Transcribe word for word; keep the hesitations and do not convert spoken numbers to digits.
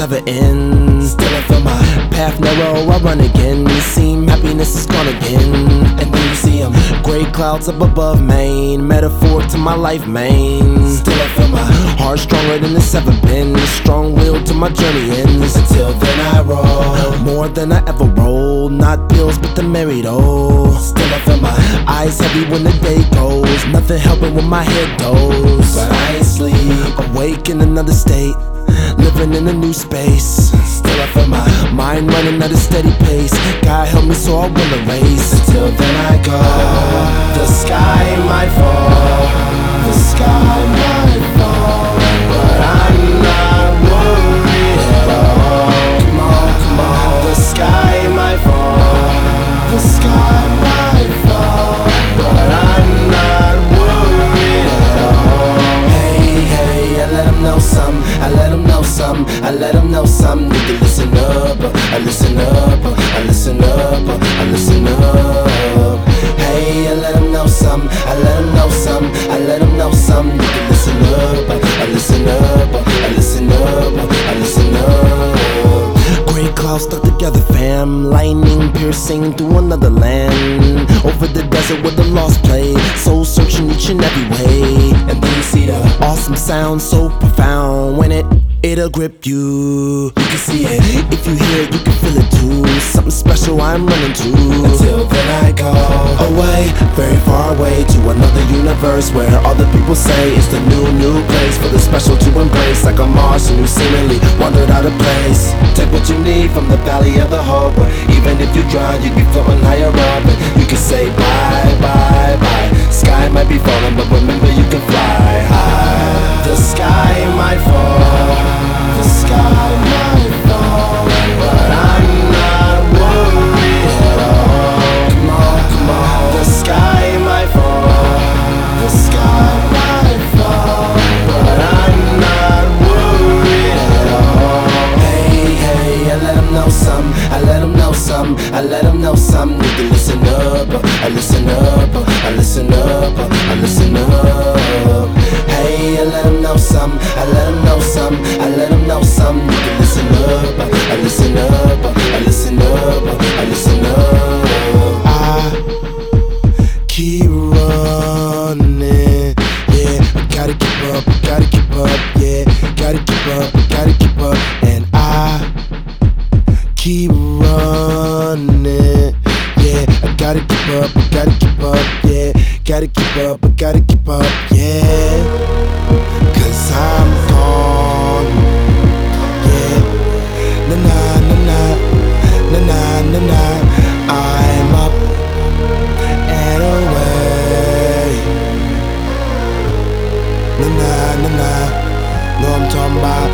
never ends. Still I feel my path narrow, I run again. Seem happiness is gone again. And then you see them, gray clouds up above Maine. Metaphor to my life, man. Still I feel my heart stronger than it's ever been. Strong will till my journey ends. Until then I roll more than I ever rolled. Not pills but the married old. Still I feel my eyes heavy when the day goes. Nothing helping when my head goes. But I ain't sleep, awake in another state, living in a new space. Still I feel my mind running at a steady pace. God help me so I win the race. Until then I go. The sky might fall, the sky might fall, but I'm not worried at all. Come on, come on. The sky might fall, the sky might fall, but I'm not worried at all. Hey, hey, I let 'em know some, I let 'em know some, I let 'em know some. Need to listen up, I listen up, I listen up, I listen up. Hey, I let 'em know some, I let 'em know some, I let 'em know some. Need to listen up, I listen up, I listen up, I listen up. Gray clouds stuck together, fam. Lightning piercing through another land. Over the desert where the lost play. Soul searching each and every way. And then you see the awesome sound so profound. When it, it'll grip you. You can see it, if you hear it, you can feel it too. Something special I'm running to. Until then I go away, very far away, to another universe where all the people say it's the new, new place for the special to embrace. Like a Martian who seemingly wandered out of place. Take what you need from the valley of the hope, where even if you drown, you'd be floating higher up. And you can say bye, bye, bye. Sky might be falling, but remember you can fly high. The sky might fall, the sky might fall, but I'm not worried at all. Come on, come on. The sky might fall, the sky might fall, but I'm not worried at all. Hey, hey, I let 'em know some, I let 'em know some, I let 'em know some. Need to listen up, I listen up, I listen up, I listen up. Hey, I let 'em know some, I let 'em know some, I let 'em know some. You can listen up, I listen up, I listen up, I listen up. I keep running, yeah. I gotta keep up, I gotta keep up, yeah. Gotta keep up, I gotta keep up, and I keep running, yeah. I gotta keep up, I gotta keep up, yeah. Gotta keep up, I gotta keep up, yeah. Cause I'm gone, yeah. Na na na na, na na na na. I'm up and away. Na na na na. Know I'm talking about.